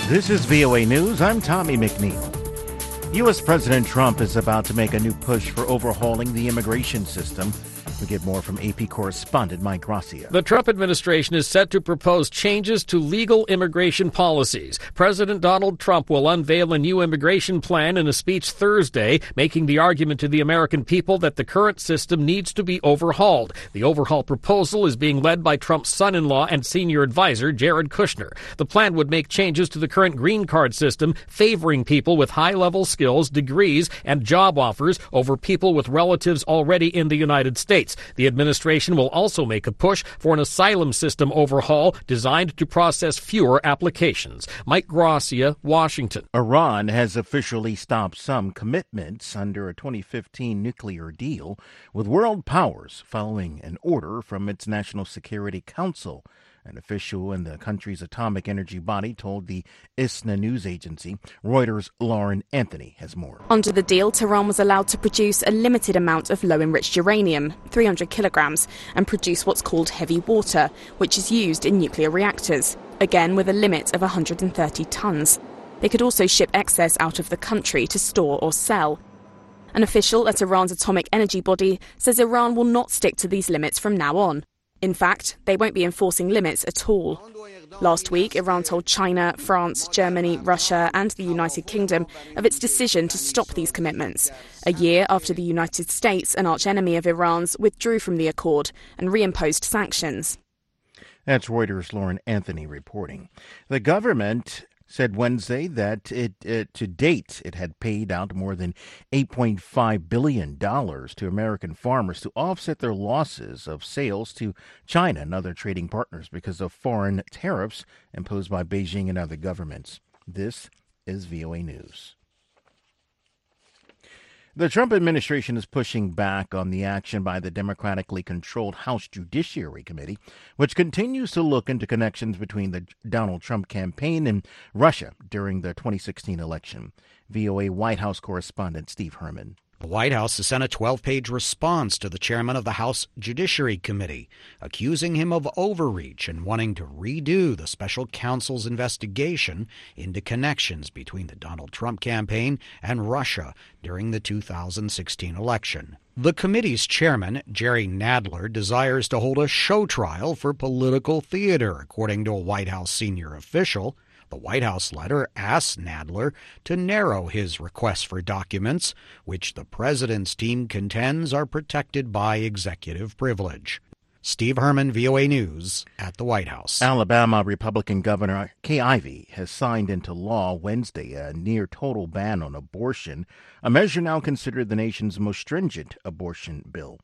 This is VOA News. I'm Tommy McNeil. U.S. President Trump is about to make a new push for overhauling the immigration system. We get more from AP correspondent Mike Gracia. The Trump administration is set to propose changes to legal immigration policies. President Donald Trump will unveil a new immigration plan in a speech Thursday, making the argument to the American people that the current system needs to be overhauled. The overhaul proposal is being led by Trump's son-in-law and senior advisor, Jared Kushner. The plan would make changes to the current green card system, favoring people with high-level skills, degrees, and job offers over people with relatives already in the United States. The administration will also make a push for an asylum system overhaul designed to process fewer applications. Mike Gracia, Washington. Iran has officially stopped some commitments under a 2015 nuclear deal with world powers following an order from its National Security Council. An official in the country's atomic energy body told the ISNA news agency. Reuters' Lauren Anthony has more. Under the deal, Tehran was allowed to produce a limited amount of low-enriched uranium, 300 kilograms, and produce what's called heavy water, which is used in nuclear reactors, again with a limit of 130 tons. They could also ship excess out of the country to store or sell. An official at Iran's atomic energy body says Iran will not stick to these limits from now on. In fact, they won't be enforcing limits at all. Last week, Iran told China, France, Germany, Russia and the United Kingdom of its decision to stop these commitments, a year after the United States, an archenemy of Iran's, withdrew from the accord and reimposed sanctions. That's Reuters' Lauren Anthony reporting. The government said Wednesday that to date it had paid out more than $8.5 billion to American farmers to offset their losses of sales to China and other trading partners because of foreign tariffs imposed by Beijing and other governments. This is VOA News. The Trump administration is pushing back on the action by the democratically controlled House Judiciary Committee, which continues to look into connections between the Donald Trump campaign and Russia during the 2016 election. VOA White House correspondent Steve Herman. The White House has sent a 12-page response to the chairman of the House Judiciary Committee, accusing him of overreach and wanting to redo the special counsel's investigation into connections between the Donald Trump campaign and Russia during the 2016 election. The committee's chairman, Jerry Nadler, desires to hold a show trial for political theater, according to a White House senior official. The White House letter asks Nadler to narrow his request for documents, which the president's team contends are protected by executive privilege. Steve Herman, VOA News, at the White House. Alabama Republican Governor Kay Ivey has signed into law Wednesday a near-total ban on abortion, a measure now considered the nation's most stringent abortion bill.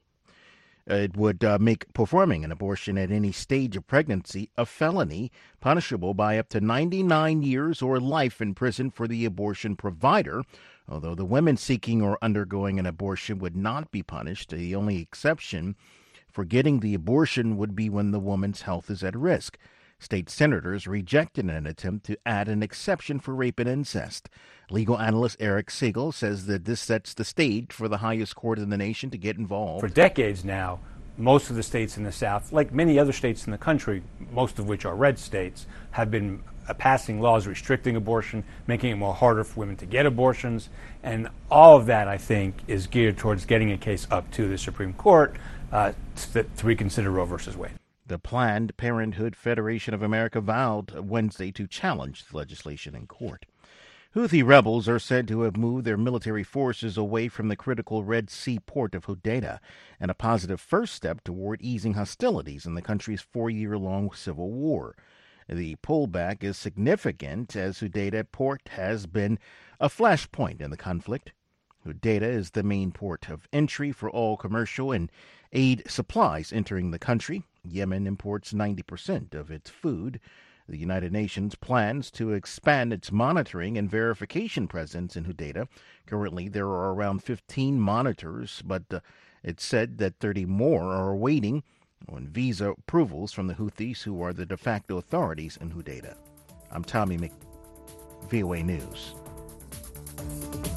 It would make performing an abortion at any stage of pregnancy a felony, punishable by up to 99 years or life in prison for the abortion provider, although the women seeking or undergoing an abortion would not be punished. The only exception for getting the abortion would be when the woman's health is at risk. State senators rejected an attempt to add an exception for rape and incest. Legal analyst Eric Siegel says that this sets the stage for the highest court in the nation to get involved. For decades now, most of the states in the South, like many other states in the country, most of which are red states, have been passing laws restricting abortion, making it more harder for women to get abortions. And all of that, I think, is geared towards getting a case up to the Supreme Court to reconsider Roe v. Wade. The Planned Parenthood Federation of America vowed Wednesday to challenge the legislation in court. Houthi rebels are said to have moved their military forces away from the critical Red Sea port of Hodeidah, and a positive first step toward easing hostilities in the country's 4-year-long civil war. The pullback is significant as Hodeidah port has been a flashpoint in the conflict. Hodeidah is the main port of entry for all commercial and aid supplies entering the country. Yemen imports 90% of its food. The United Nations plans to expand its monitoring and verification presence in Hodeidah. Currently, there are around 15 monitors, but it's said that 30 more are waiting on visa approvals from the Houthis, who are the de facto authorities in Hodeidah. I'm Tommy VOA News.